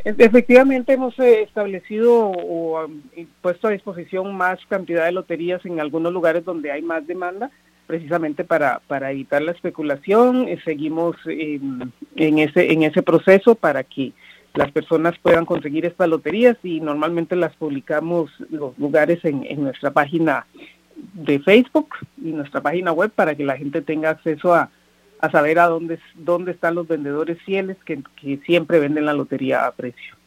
Efectivamente hemos establecido o puesto a disposición más cantidad de loterías en algunos lugares donde hay más demanda, precisamente para evitar la especulación. Seguimos en ese proceso para que las personas puedan conseguir estas loterías y normalmente las publicamos los lugares en nuestra página de Facebook y nuestra página web para que la gente tenga acceso a saber dónde están los vendedores fieles que siempre venden la lotería a precio.